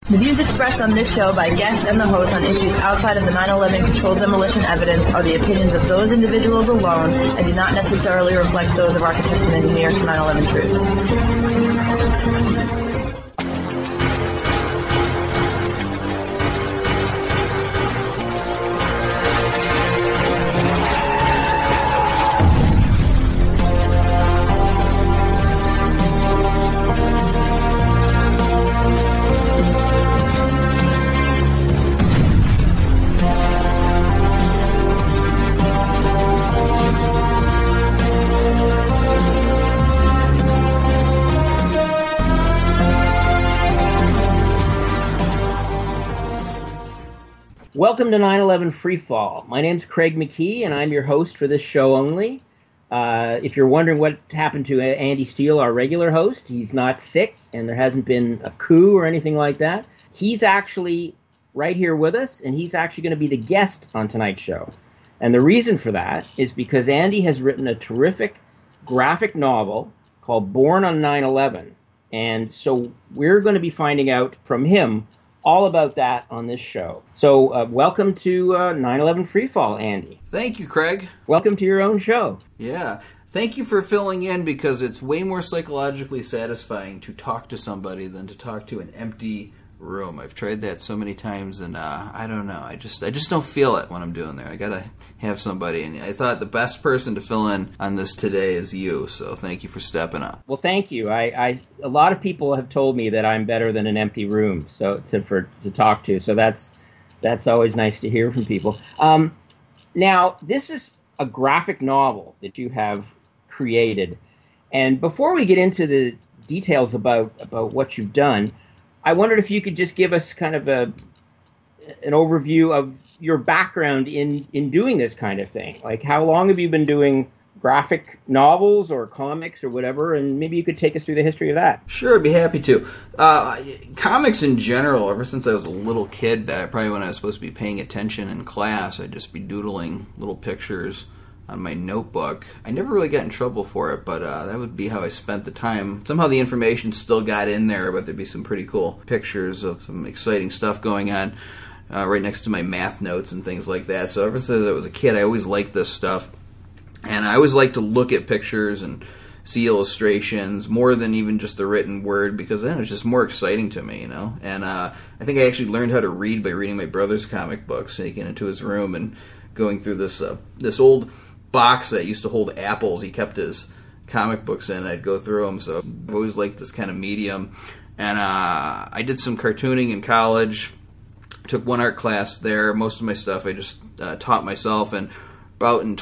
The views expressed on this show by guests and the host on issues outside of the 9/11 controlled demolition evidence are the opinions of those individuals alone and do not necessarily reflect those of architects and engineers for 9/11 Truth. Welcome to 9/11 Freefall. My name's Craig McKee, and I'm your host for this show only. If you're wondering what happened to Andy Steele, our regular host, he's not sick, and there hasn't been a coup or anything like that. He's actually right here with us, and he's actually going to be the guest on tonight's show. And the reason for that is because Andy has written a terrific graphic novel called Born on 9/11. And so we're going to be finding out from him all about that on this show. So welcome to 9/11 Freefall, Andy. Thank you, Craig. Welcome to your own show. Yeah. Thank you for filling in, because it's way more psychologically satisfying to talk to somebody than to talk to an empty room. I've tried that so many times, and I don't know. I just don't feel it when I'm doing there. I gotta have somebody, and I thought the best person to fill in on this today is you. So thank you for stepping up. Well, thank you. A lot of people have told me that I'm better than an empty room, so to talk to. So that's always nice to hear from people. Now, this is a graphic novel that you have created, and before we get into the details about what you've done, I wondered if you could just give us kind of an overview of your background in doing this kind of thing. Like, how long have you been doing graphic novels or comics or whatever, and maybe you could take us through the history of that. Sure, I'd be happy to. Comics in general, ever since I was a little kid, probably when I was supposed to be paying attention in class, I'd just be doodling little pictures on my notebook. I never really got in trouble for it, but that would be how I spent the time. Somehow the information still got in there, but there'd be some pretty cool pictures of some exciting stuff going on right next to my math notes and things like that. So ever since I was a kid, I always liked this stuff. And I always like to look at pictures and see illustrations more than even just the written word, because then it's just more exciting to me, you know. And I think I actually learned how to read by reading my brother's comic book, sneaking into his room and going through this old box that used to hold apples. He kept his comic books in. I'd go through them, so I've always liked this kind of medium. And I did some cartooning in college. Took one art class there. Most of my stuff I just taught myself, and about in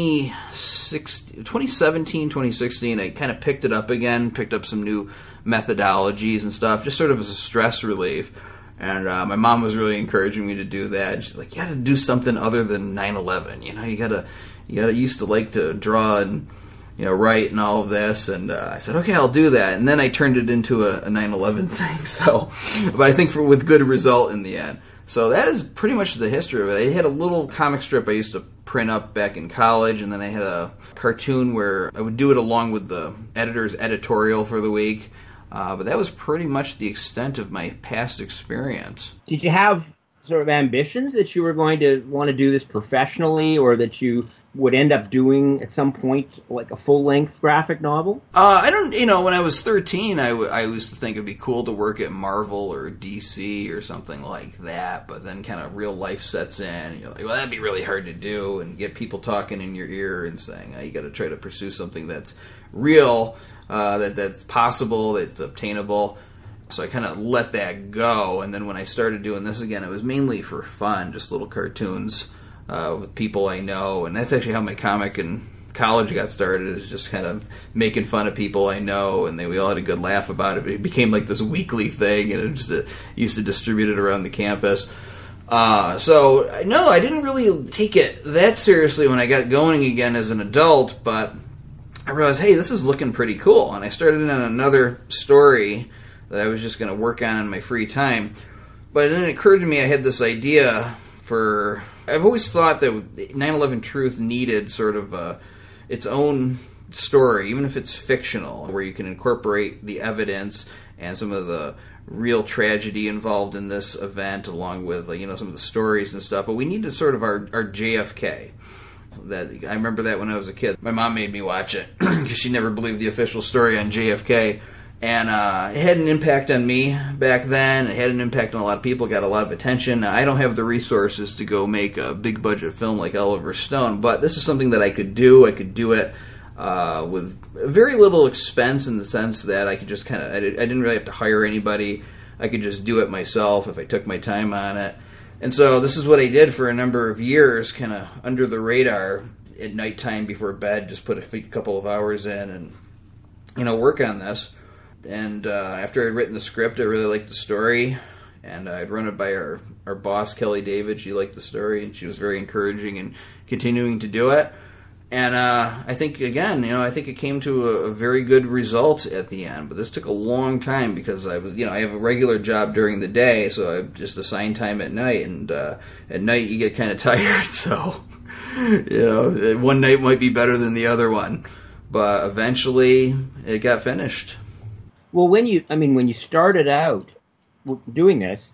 2017, 2016, I kind of picked it up again, picked up some new methodologies and stuff, just sort of as a stress relief. And my mom was really encouraging me to do that. She's like, you got to do something other than 9/11. You know, you gotta used to like to draw and, you know, write and all of this. And I said, okay, I'll do that. And then I turned it into a 9/11 thing. So, but I think with good result in the end. So that is pretty much the history of it. I had a little comic strip I used to print up back in college, and then I had a cartoon where I would do it along with the editor's editorial for the week. But that was pretty much the extent of my past experience. Did you have sort of ambitions that you were going to want to do this professionally, or that you would end up doing at some point like a full-length graphic novel? I don't, when I was 13, I used to think it'd be cool to work at Marvel or DC or something like that, but then kind of real life sets in, and you're like, well, that'd be really hard to do, and get people talking in your ear and saying, you got to try to pursue something that's real, that's possible, that's obtainable. So I kind of let that go, and then when I started doing this again, it was mainly for fun, just little cartoons with people I know, and that's actually how my comic in college got started, is just kind of making fun of people I know, and we all had a good laugh about it. It became like this weekly thing, and it just used to distribute it around the campus. So, no, I didn't really take it that seriously when I got going again as an adult, but I realized, hey, this is looking pretty cool, and I started in another story that I was just going to work on in my free time. But then it occurred to me I had this idea for... I've always thought that 9/11 Truth needed sort of its own story, even if it's fictional, where you can incorporate the evidence and some of the real tragedy involved in this event, along with some of the stories and stuff. But we needed sort of our JFK. That I remember that when I was a kid. My mom made me watch it because she never believed the official story on JFK. And it had an impact on me back then. It had an impact on a lot of people, got a lot of attention. Now, I don't have the resources to go make a big-budget film like Oliver Stone, but this is something that I could do. I could do it with very little expense in the sense that I could just kind of... I didn't really have to hire anybody. I could just do it myself if I took my time on it. And so this is what I did for a number of years, kind of under the radar at nighttime before bed, just put a couple of hours in and, work on this. And after I'd written the script, I really liked the story, and I'd run it by our boss, Kelly David. She liked the story, and she was very encouraging in continuing to do it. And I think, again, I think it came to a very good result at the end. But this took a long time because I have a regular job during the day, so I just assigned time at night. And at night you get kind of tired, so, one night might be better than the other one. But eventually it got finished. Well, when you started out doing this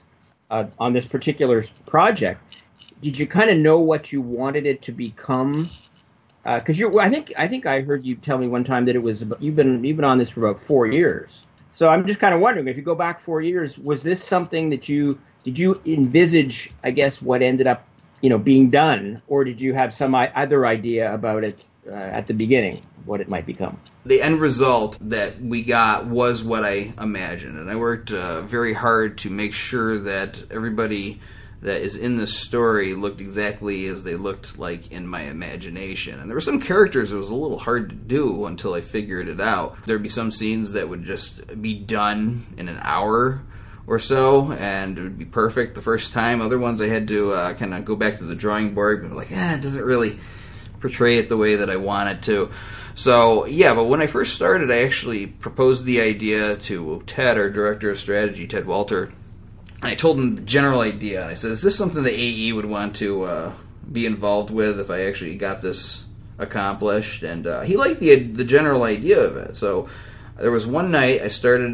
on this particular project, did you kind of know what you wanted it to become? Because I think I heard you tell me one time that it was you've been on this for about 4 years. So I'm just kind of wondering, if you go back 4 years, was this something that did you envisage? I guess what ended up being done, or did you have some other idea about it at the beginning, what it might become? The end result that we got was what I imagined, and I worked very hard to make sure that everybody that is in the story looked exactly as they looked like in my imagination. And there were some characters that was a little hard to do until I figured it out. There'd be some scenes that would just be done in an hour or so, and it would be perfect the first time. Other ones I had to kind of go back to the drawing board, but like, it doesn't really portray it the way that I want it to. So, yeah, but when I first started, I actually proposed the idea to Ted, our director of strategy, Ted Walter, and I told him the general idea. And I said, is this something that AE would want to be involved with if I actually got this accomplished? And he liked the general idea of it. So there was one night I started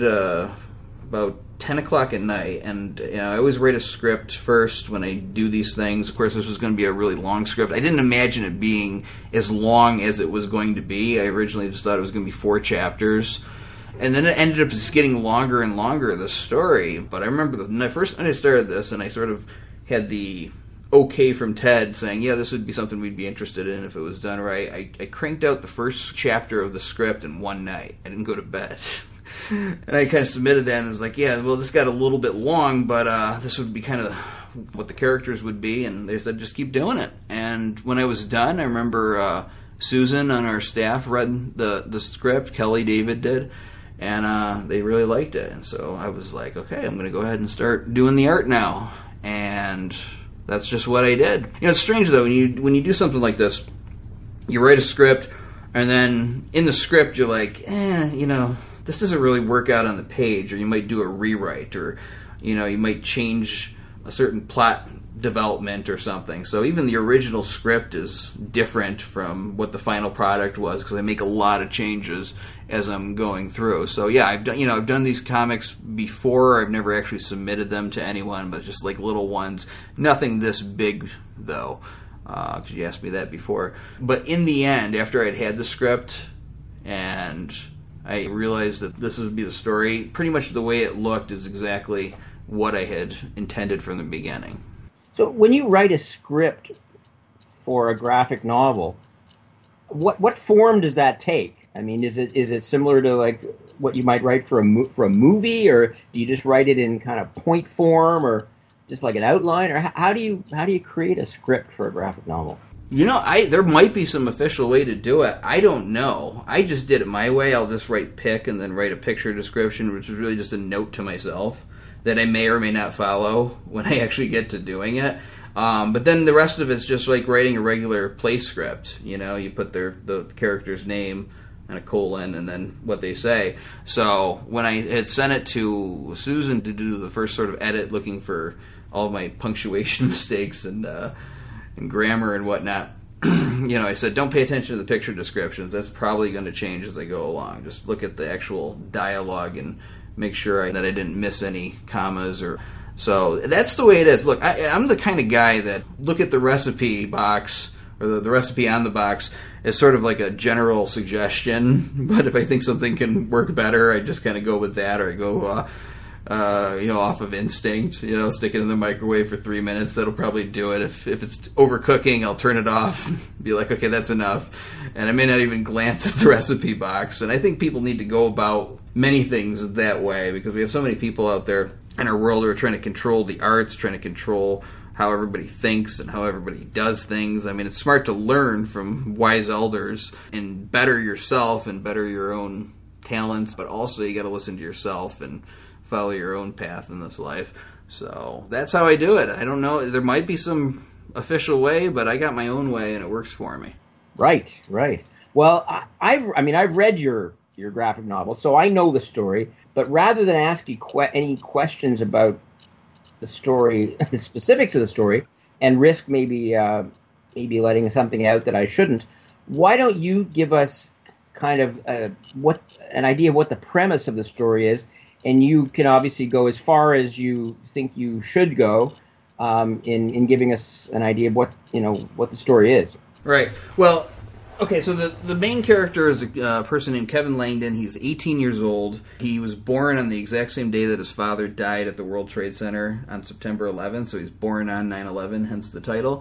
about 10 o'clock at night, and I always write a script first when I do these things. Of course, this was going to be a really long script. I didn't imagine it being as long as it was going to be. I originally just thought it was going to be 4 chapters. And then it ended up just getting longer and longer, the story. But I remember the first night I started this, and I sort of had the okay from Ted saying, yeah, this would be something we'd be interested in if it was done right. I cranked out the first chapter of the script in one night. I didn't go to bed. And I kind of submitted that and was like, yeah, well, this got a little bit long, but this would be kind of what the characters would be. And they said, just keep doing it. And when I was done, I remember Susan on our staff read the script. Kelly David did. And they really liked it. And so I was like, okay, I'm going to go ahead and start doing the art now. And that's just what I did. It's strange, though, when you do something like this, you write a script, and then in the script you're like, this doesn't really work out on the page, or you might do a rewrite, or you might change a certain plot development or something. So even the original script is different from what the final product was, because I make a lot of changes as I'm going through. So yeah, I've done these comics before. I've never actually submitted them to anyone, but just like little ones. Nothing this big though, because you asked me that before. But in the end, after I'd had the script and I realized that this would be the story, pretty much the way it looked is exactly what I had intended from the beginning. So when you write a script for a graphic novel, what form does that take? I mean, is it similar to like what you might write for a movie, or do you just write it in kind of point form, or just like an outline, or how do you create a script for a graphic novel? There might be some official way to do it. I don't know. I just did it my way. I'll just write pic and then write a picture description, which is really just a note to myself that I may or may not follow when I actually get to doing it. But then the rest of it's just like writing a regular play script. You put the character's name and a colon and then what they say. So when I had sent it to Susan to do the first sort of edit, looking for all of my punctuation mistakes and grammar and whatnot, I said, don't pay attention to the picture descriptions. That's probably going to change as I go along. Just look at the actual dialogue and make sure that I didn't miss any commas or. So that's the way it is. Look, I'm the kind of guy that look at the recipe box or the recipe on the box as sort of like a general suggestion. But if I think something can work better, I just kind of go with that, or I go, off of instinct. Stick it in the microwave for 3 minutes. That'll probably do it. If it's overcooking, I'll turn it off. Be like, okay, that's enough. And I may not even glance at the recipe box. And I think people need to go about many things that way, because we have so many people out there in our world who are trying to control the arts, trying to control how everybody thinks and how everybody does things. I mean, it's smart to learn from wise elders and better yourself and better your own talents, but also you got to listen to yourself and follow your own path in this life. So that's how I do it. I don't know. There might be some official way, but I got my own way and it works for me. Right. Well, I've read your graphic novel, so I know the story. But rather than ask you any questions about the story, the specifics of the story, and risk maybe letting something out that I shouldn't, why don't you give us kind of an idea of what the premise of the story is, and you can obviously go as far as you think you should go in giving us an idea of what the story is. Right. Well. Okay, so the main character is a person named Kevin Langdon. He's 18 years old. He was born on the exact same day that his father died at the World Trade Center on September 11th, so he's born on 9/11, hence the title.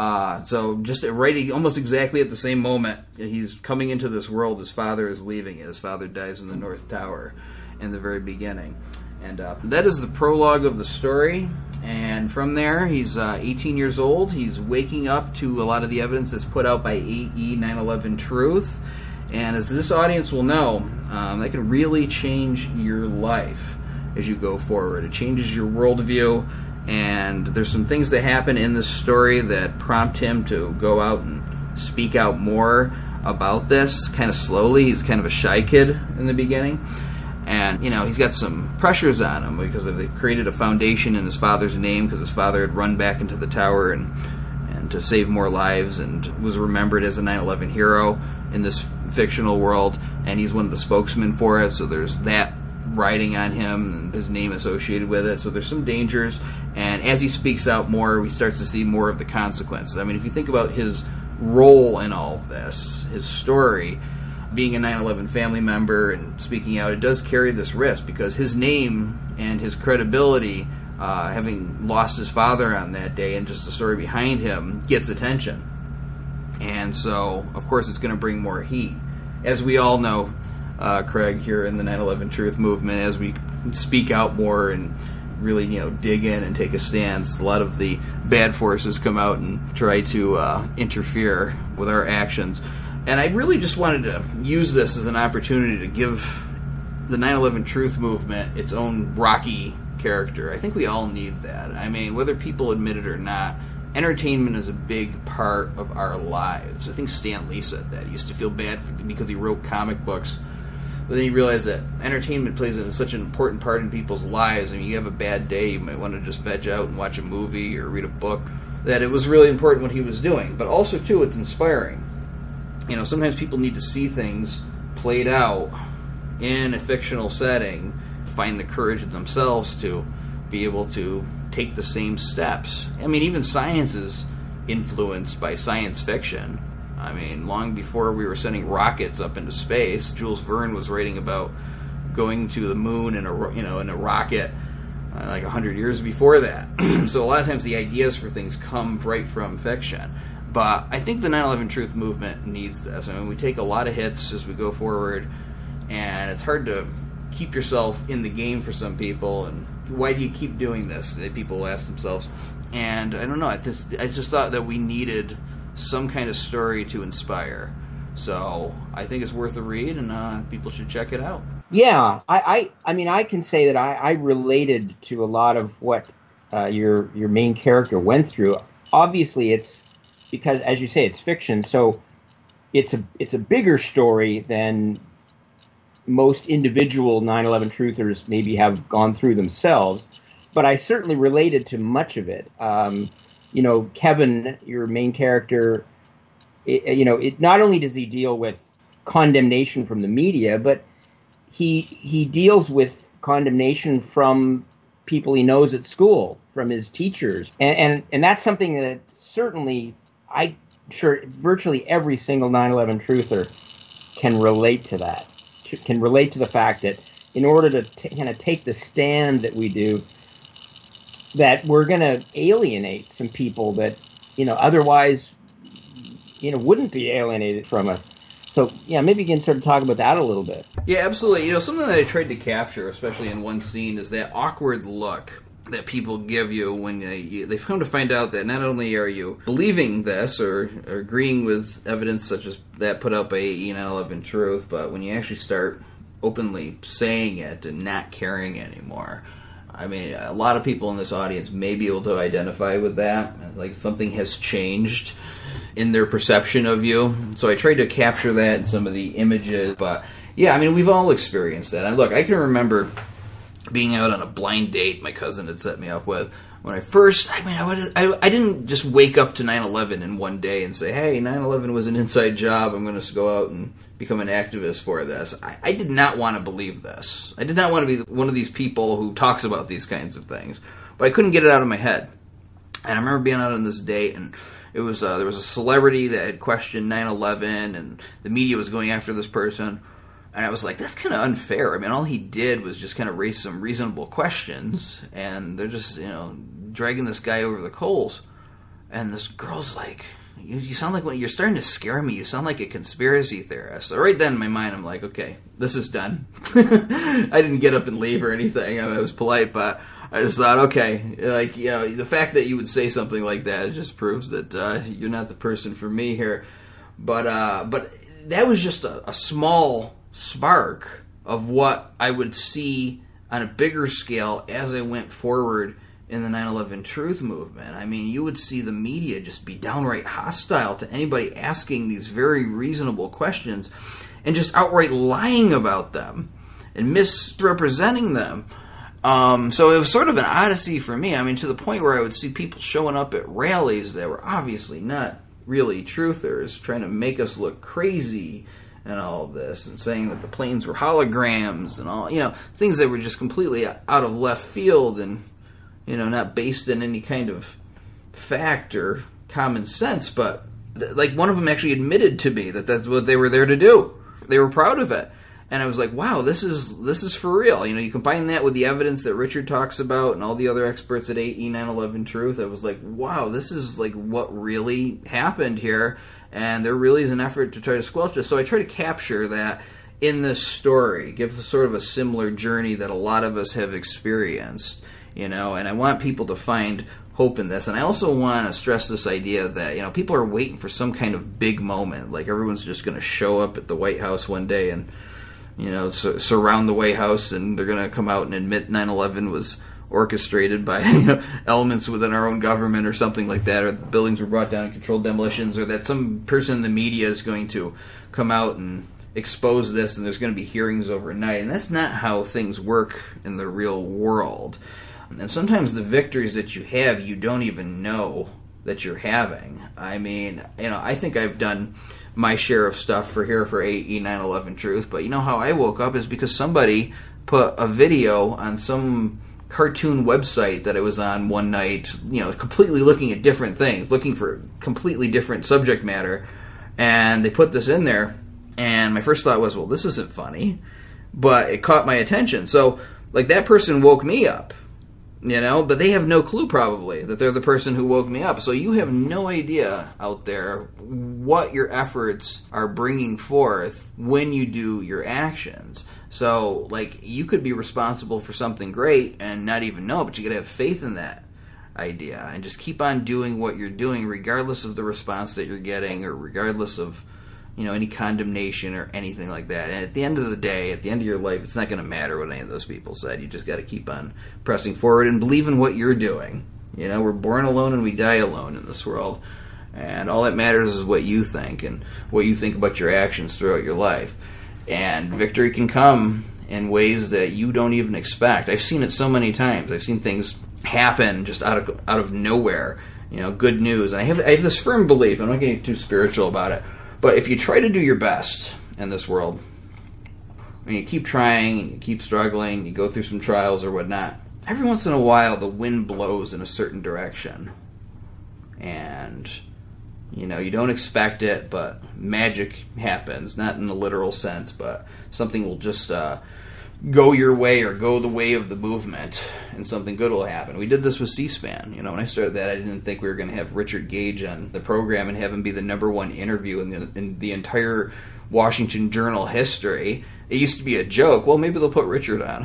So just right, almost exactly at the same moment he's coming into this world, his father is leaving it. His father dies in the North Tower in the very beginning. And that is the prologue of the story. And from there, he's 18 years old. He's waking up to a lot of the evidence that's put out by AE 9/11 Truth. And as this audience will know, that can really change your life as you go forward. It changes your worldview. And there's some things that happen in this story that prompt him to go out and speak out more about this kind of slowly. He's kind of a shy kid in the beginning. And, he's got some pressures on him because they've created a foundation in his father's name because his father had run back into the tower and to save more lives and was remembered as a 9/11 hero in this fictional world. And he's one of the spokesmen for it, so there's that riding on him and his name associated with it. So there's some dangers. And as he speaks out more, we start to see more of the consequences. I mean, if you think about his role in all of this, his story, being a 9/11 family member and speaking out, it does carry this risk because his name and his credibility, having lost his father on that day and just the story behind him, gets attention. And so, of course, it's going to bring more heat. As we all know, Craig, here in the 9/11 Truth movement, as we speak out more and really, dig in and take a stance, a lot of the bad forces come out and try to interfere with our actions. And I really just wanted to use this as an opportunity to give the 9/11 Truth movement its own rocky character. I think we all need that. I mean, whether people admit it or not, entertainment is a big part of our lives. I think Stan Lee said that. He used to feel bad because he wrote comic books. But then he realized that entertainment plays such an important part in people's lives. I mean, you have a bad day, you might want to just veg out and watch a movie or read a book. That it was really important what he was doing. But also, too, it's inspiring. Sometimes people need to see things played out in a fictional setting, find the courage in themselves to be able to take the same steps. I mean, even science is influenced by science fiction. I mean, long before we were sending rockets up into space, Jules Verne was writing about going to the moon in a rocket like 100 years before that. So a lot of times the ideas for things come right from fiction. But I think the 9/11 Truth movement needs this. I mean, we take a lot of hits as we go forward, and it's hard to keep yourself in the game for some people. And why do you keep doing this? People ask themselves. And I don't know. I just thought that we needed some kind of story to inspire. So I think it's worth a read, and people should check it out. Yeah, I mean, I can say that I related to a lot of what your main character went through. Obviously, it's because, as you say, it's fiction, so it's a bigger story than most individual 9/11 truthers maybe have gone through themselves. But I certainly related to much of it. Kevin, your main character, it not only does he deal with condemnation from the media, but he deals with condemnation from people he knows at school, from his teachers. And that's something that certainly, virtually every single 9/11 truther can relate to that, can relate to the fact that in order to kind of take the stand that we do, that we're going to alienate some people that, otherwise, wouldn't be alienated from us. So, yeah, maybe you can sort of talk about that a little bit. Yeah, absolutely. Something that I tried to capture, especially in one scene, is that awkward look that people give you when they've come to find out that not only are you believing this or agreeing with evidence such as that put out by AE 9/11 Truth, but when you actually start openly saying it and not caring anymore. I mean, a lot of people in this audience may be able to identify with that. Like, something has changed in their perception of you. So I tried to capture that in some of the images. But, yeah, I mean, we've all experienced that. Look, I can remember being out on a blind date my cousin had set me up with. When I didn't just wake up to 9/11 in one day and say, hey, 9/11 was an inside job, I'm going to go out and become an activist for this. I did not want to believe this. I did not want to be one of these people who talks about these kinds of things. But I couldn't get it out of my head. And I remember being out on this date, and it was there was a celebrity that had questioned 9/11, and the media was going after this person. And I was like, that's kind of unfair. I mean, all he did was just kind of raise some reasonable questions, and they're just, dragging this guy over the coals. And this girl's like, you sound like, when you're starting to scare me, you sound like a conspiracy theorist. So right then in my mind, I'm like, okay, this is done. I didn't get up and leave or anything. I was polite, but I just thought, okay, the fact that you would say something like that, it just proves that you're not the person for me here. But that was just a small spark of what I would see on a bigger scale as I went forward in the 9/11 Truth movement. I mean, you would see the media just be downright hostile to anybody asking these very reasonable questions and just outright lying about them and misrepresenting them. So it was sort of an odyssey for me. I mean, to the point where I would see people showing up at rallies that were obviously not really truthers, trying to make us look crazy and all of this, and saying that the planes were holograms and all, things that were just completely out of left field and, not based in any kind of fact or common sense. But, like, one of them actually admitted to me that that's what they were there to do. They were proud of it. And I was like, wow, this is for real. You combine that with the evidence that Richard talks about and all the other experts at AE 9/11 Truth. I was like, wow, this is like what really happened here. And there really is an effort to try to squelch this. So I try to capture that in this story, give sort of a similar journey that a lot of us have experienced, and I want people to find hope in this. And I also want to stress this idea that, people are waiting for some kind of big moment. Like, everyone's just going to show up at the White House one day and, surround the White House, and they're going to come out and admit 9/11 was orchestrated by elements within our own government or something like that, or the buildings were brought down in controlled demolitions, or that some person in the media is going to come out and expose this and there's going to be hearings overnight. And that's not how things work in the real world. And sometimes the victories that you have, you don't even know that you're having. I mean, I think I've done my share of stuff for AE 9/11 Truth, but how I woke up is because somebody put a video on some cartoon website that I was on one night, completely looking at different things, looking for completely different subject matter, and they put this in there, and my first thought was, well, this isn't funny, but it caught my attention. So, like, that person woke me up, but they have no clue probably that they're the person who woke me up. So you have no idea out there what your efforts are bringing forth when you do your actions. So, like, you could be responsible for something great and not even know, but you got to have faith in that idea and just keep on doing what you're doing regardless of the response that you're getting or regardless of, any condemnation or anything like that. And at the end of the day, at the end of your life, it's not going to matter what any of those people said. You just got to keep on pressing forward and believe in what you're doing. We're born alone and we die alone in this world. And all that matters is what you think and what you think about your actions throughout your life. And victory can come in ways that you don't even expect. I've seen it so many times. I've seen things happen just out of nowhere. Good news. And I have this firm belief, I'm not getting too spiritual about it, but if you try to do your best in this world, when you keep trying and you keep struggling, you go through some trials or whatnot, every once in a while the wind blows in a certain direction. And, you don't expect it, but magic happens. Not in the literal sense, but something will just go your way or go the way of the movement, and something good will happen. We did this with C-SPAN. When I started that, I didn't think we were going to have Richard Gage on the program and have him be the number one interview in the entire Washington Journal history. It used to be a joke. Well, maybe they'll put Richard on.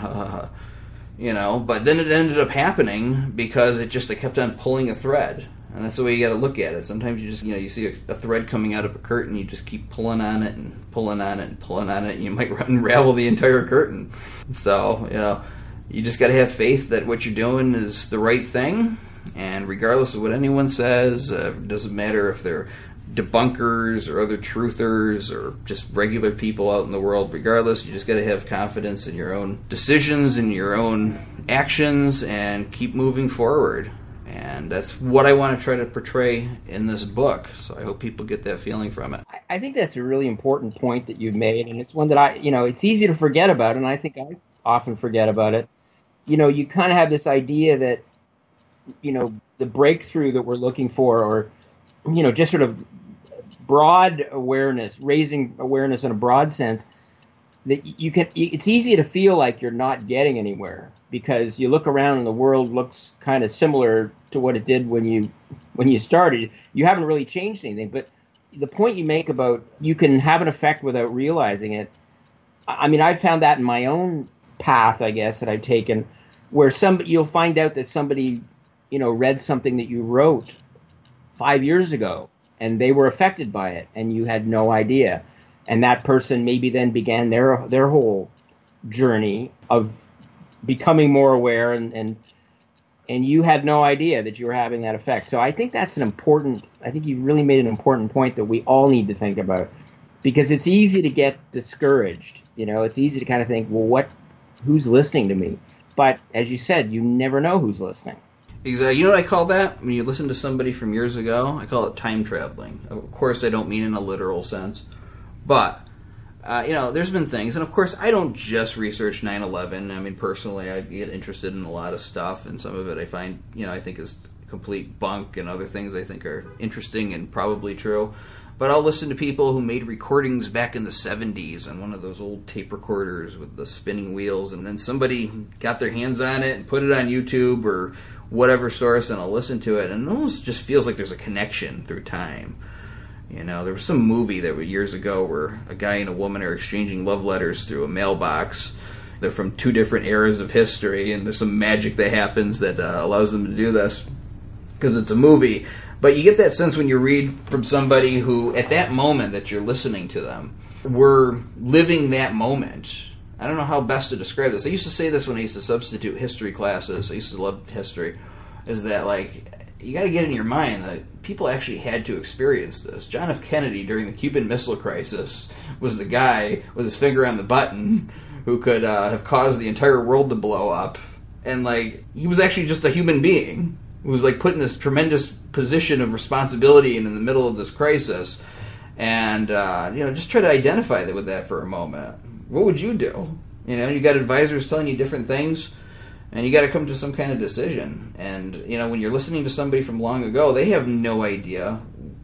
But then it ended up happening because it kept on pulling a thread. And that's the way you got to look at it. Sometimes you just, you see a thread coming out of a curtain, you just keep pulling on it and pulling on it and pulling on it, and you might unravel the entire curtain. So, you just got to have faith that what you're doing is the right thing. And regardless of what anyone says, it doesn't matter if they're debunkers or other truthers or just regular people out in the world. Regardless, you just got to have confidence in your own decisions and your own actions and keep moving forward. And that's what I want to try to portray in this book. So I hope people get that feeling from it. I think that's a really important point that you've made, and it's one that it's easy to forget about, and I think I often forget about it. You kind of have this idea that, the breakthrough that we're looking for, or, just sort of broad awareness, raising awareness in a broad sense, that it's easy to feel like you're not getting anywhere because you look around and the world looks kind of similar to what it did when you started. You haven't really changed anything. But the point you make about you can have an effect without realizing it, I found that in my own path, I guess, that I've taken, where you'll find out that somebody, read something that you wrote 5 years ago and they were affected by it and you had no idea. And that person maybe then began their whole journey of becoming more aware, and you had no idea that you were having that effect. So I think that's I think you've really made an important point that we all need to think about, because it's easy to get discouraged. It's easy to kind of think, well, who's listening to me? But as you said, you never know who's listening. Exactly. You know what I call that? When you listen to somebody from years ago, I call it time traveling. Of course, I don't mean in a literal sense. But, there's been things, and of course, I don't just research 9/11. Personally, I get interested in a lot of stuff, and some of it I find, I think is complete bunk, and other things I think are interesting and probably true. But I'll listen to people who made recordings back in the 70s on one of those old tape recorders with the spinning wheels, and then somebody got their hands on it and put it on YouTube or whatever source, and I'll listen to it, and it almost just feels like there's a connection through time. There was some movie that was years ago where a guy and a woman are exchanging love letters through a mailbox. They're from two different eras of history, and there's some magic that happens that allows them to do this because it's a movie. But you get that sense when you read from somebody who, at that moment that you're listening to them, were living that moment. I don't know how best to describe this. I used to say this when I used to substitute history classes. I used to love history. Is that, you got to get in your mind that people actually had to experience this. John F. Kennedy, during the Cuban Missile Crisis, was the guy with his finger on the button who could have caused the entire world to blow up. And, he was actually just a human being who was, put in this tremendous position of responsibility and in the middle of this crisis. And, just try to identify with that for a moment. What would you do? You got advisors telling you different things. And you got to come to some kind of decision. And, when you're listening to somebody from long ago, they have no idea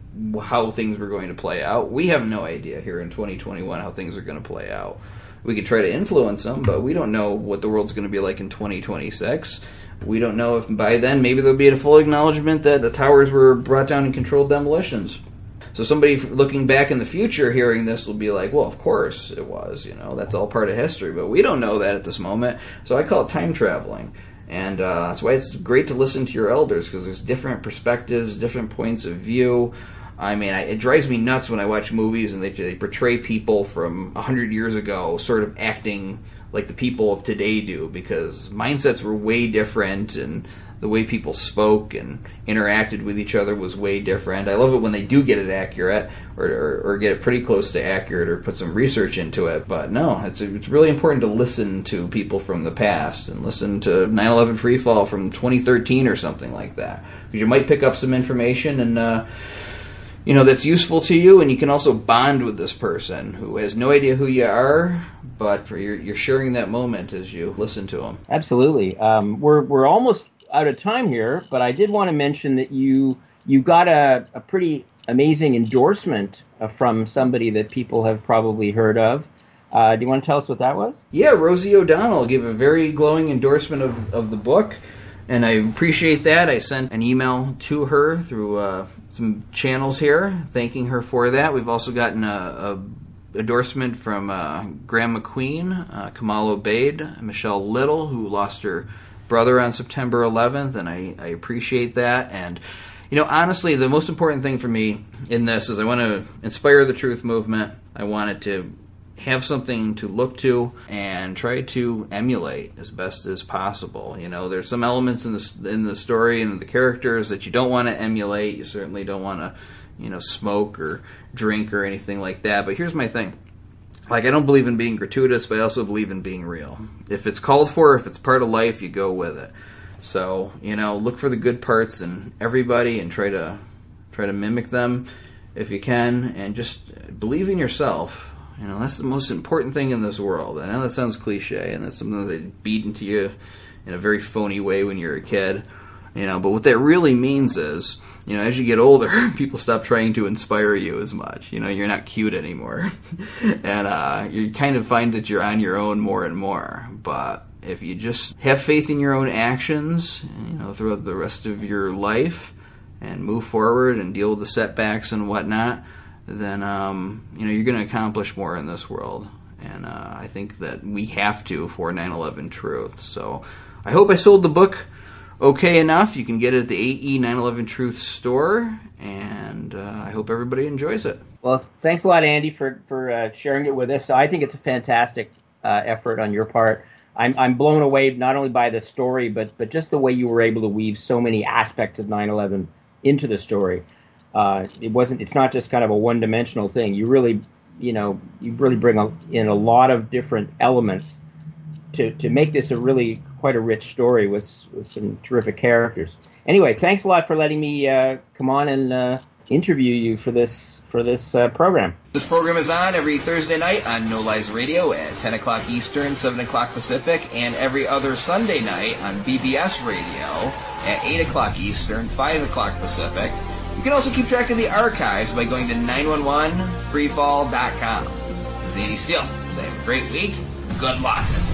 how things were going to play out. We have no idea here in 2021 how things are going to play out. We could try to influence them, but we don't know what the world's going to be like in 2026. We don't know if by then maybe there'll be a full acknowledgement that the towers were brought down in controlled demolitions. So somebody looking back in the future hearing this will be like, well, of course it was, that's all part of history. But we don't know that at this moment. So I call it time traveling. And that's why it's great to listen to your elders, because there's different perspectives, different points of view. It drives me nuts when I watch movies and they portray people from 100 years ago sort of acting like the people of today do, because mindsets were way different and the way people spoke and interacted with each other was way different. I love it when they do get it accurate or get it pretty close to accurate or put some research into it. But no, it's really important to listen to people from the past and listen to 9/11 Freefall from 2013 or something like that, because you might pick up some information and that's useful to you, and you can also bond with this person who has no idea who you are, but you're sharing that moment as you listen to them. Absolutely. We're almost out of time here, but I did want to mention that you got a pretty amazing endorsement from somebody that people have probably heard of. Do you want to tell us what that was? Yeah, Rosie O'Donnell gave a very glowing endorsement of the book, and I appreciate that. I sent an email to her through some channels here, thanking her for that. We've also gotten a endorsement from Graham McQueen, Kamal Obeid, Michelle Little, who lost her brother on September 11th, and I appreciate that. And honestly, the most important thing for me in this is I want to inspire the truth movement. I want it to have something to look to and try to emulate as best as possible. There's some elements in the story and the characters that you don't want to emulate. You certainly don't want to, smoke or drink or anything like that. But here's my thing. I don't believe in being gratuitous, but I also believe in being real. If it's called for, if it's part of life, you go with it. So, look for the good parts in everybody and try to mimic them if you can, and just believe in yourself. That's the most important thing in this world. I know that sounds cliche, and that's something that they beat into you in a very phony way when you're a kid. But what that really means is, as you get older, people stop trying to inspire you as much. You're not cute anymore. And you kind of find that you're on your own more and more. But if you just have faith in your own actions, throughout the rest of your life, and move forward and deal with the setbacks and whatnot, then you're going to accomplish more in this world. And I think that we have to for 9/11 Truth. So I hope I sold the book okay enough. You can get it at the AE 9/11 Truth store, and I hope everybody enjoys it. Well, thanks a lot, Andy, for sharing it with us. So I think it's a fantastic effort on your part. I'm blown away not only by the story, but just the way you were able to weave so many aspects of 9/11 into the story. It's not just kind of a one-dimensional thing. You really bring in a lot of different elements to make this quite a rich story with some terrific characters. Anyway, thanks a lot for letting me come on and interview you for this program. This program is on every Thursday night on No Lies Radio at 10 o'clock Eastern, 7 o'clock Pacific, and every other Sunday night on BBS Radio at 8 o'clock Eastern, 5 o'clock Pacific. You can also keep track of the archives by going to 911freefall.com. This is Andy Steele saying, have a great week. Good luck.